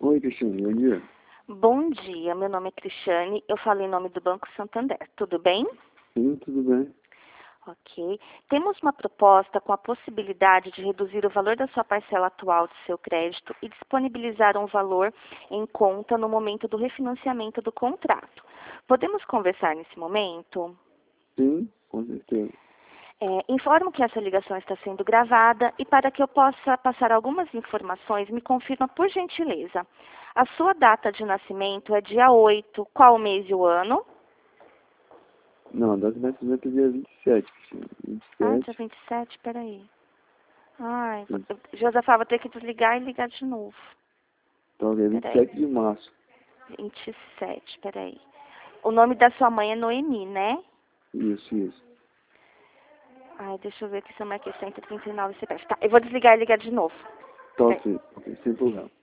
Oi, Cristiane, bom dia. Bom dia, meu nome é Cristiane, eu falo em nome do Banco Santander, tudo bem? Sim, tudo bem. Ok. Temos uma proposta com a possibilidade de reduzir o valor da sua parcela atual do seu crédito e disponibilizar um valor em conta no momento do refinanciamento do contrato. Podemos conversar nesse momento? Sim, com certeza. Informo que essa ligação está sendo gravada e para que eu possa passar algumas informações, me confirma por gentileza. A sua data de nascimento é dia 8, qual o mês e o ano? Não, a data de nascimento é dia 27, Cristiane. Ah, dia 27, 27, peraí. Ai, sim. Josafá, vou ter que desligar e ligar de novo. Então, é Peraí. 27 de março. 27, peraí. O nome da sua mãe é Noemi, né? Isso. Ai, deixa eu ver aqui se eu marquei 139 CPF. Tá, eu vou desligar e ligar de novo. Então, Peraí. sim, ok, sem problema.